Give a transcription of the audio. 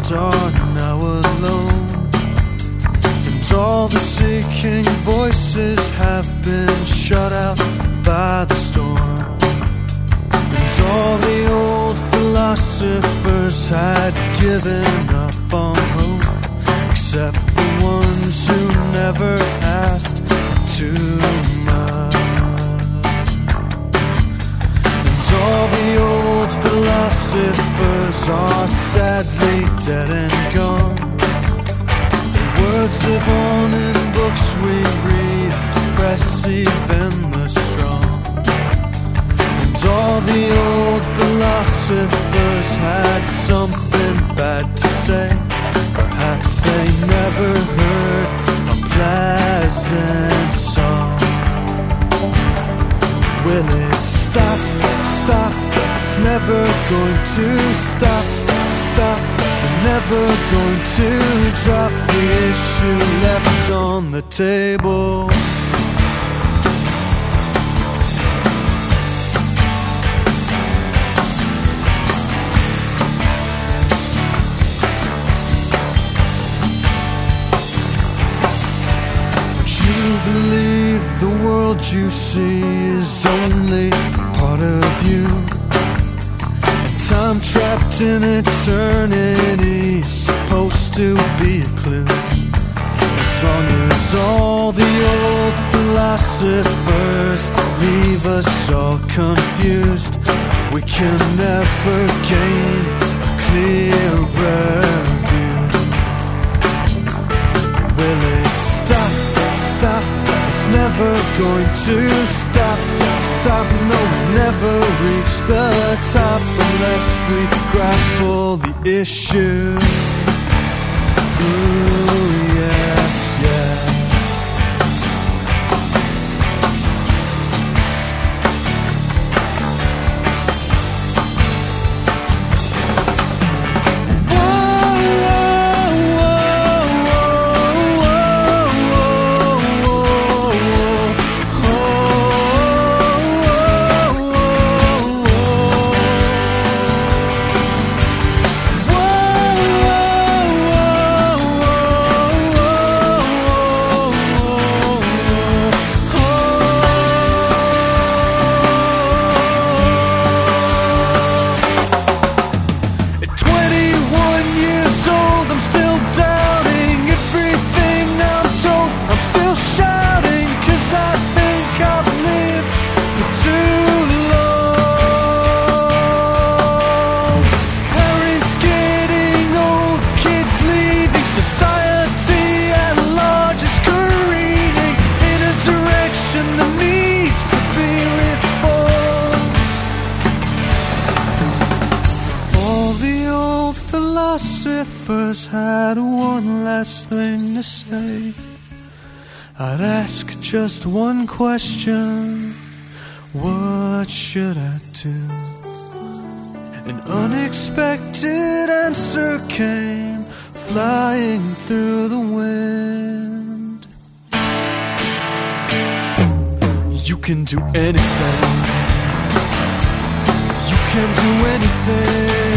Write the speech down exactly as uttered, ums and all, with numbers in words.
world are now alone, and all the seeking voices have been shut out by the storm. And all the old philosophers had given up on hope, except the ones who never asked too much. And all the old philosophers are sadly dead and gone. Their words live on in books we read, depress even the strong. And all the old philosophers had something bad to say. Perhaps they never heard a pleasant song. Will it stop, stop? It's never going to stop, stop. We're never going to drop the issue left on the table. Believe the world you see is only part of you, and time trapped in eternity is supposed to be a clue. As long as all the old philosophers leave us all confused, we can never gain a clearer view. Will it stop? Stop, it's never going to stop, stop, no, we'll never reach the top unless we grapple the issue. Ooh, yes, yeah. Philosophers had one last thing to say. I'd ask just one question: what should I do? An unexpected answer came flying through the wind. You can do anything. You can do anything.